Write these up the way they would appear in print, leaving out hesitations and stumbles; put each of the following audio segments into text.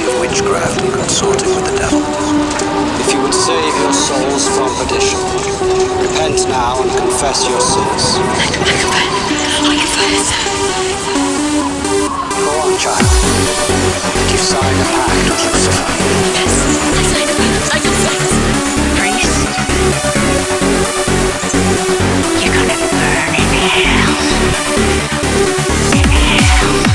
of witchcraft and consorting with the devil. If you would save your souls from perdition, repent now and confess your sins. I confess. Go on, child. Did you sign a pact with Lucifer? Yes, I signed a pact. I confess. Priest, you're gonna burn in hell. In hell.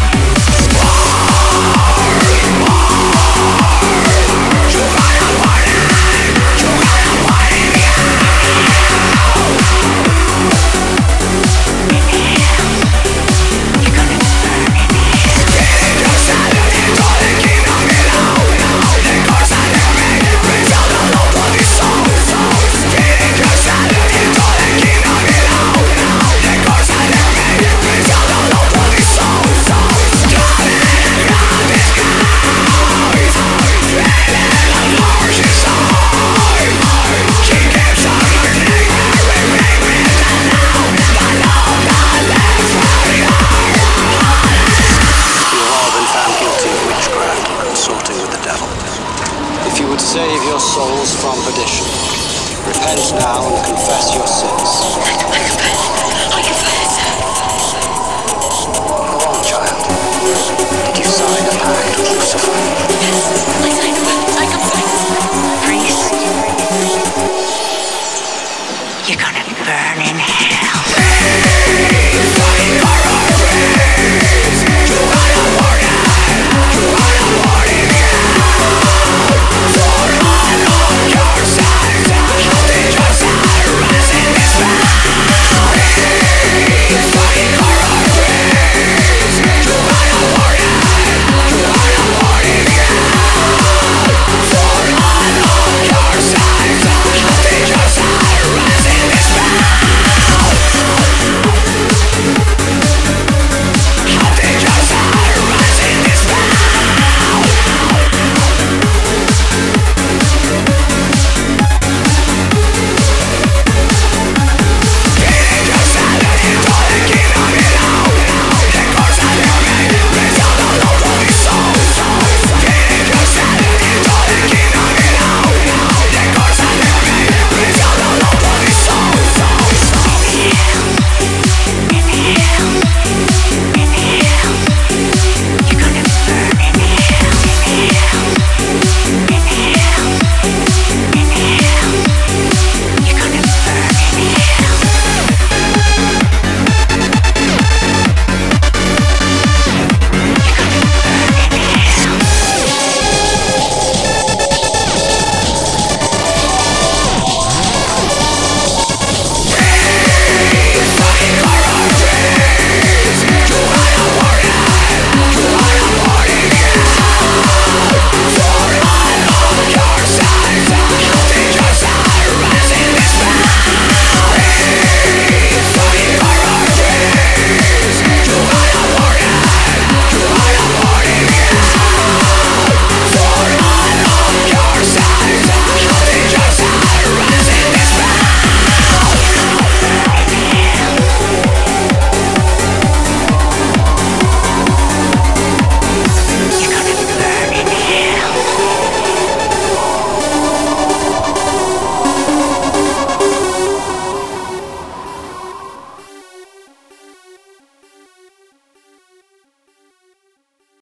If you would save your souls from perdition, repent now and confess your sins. I confess.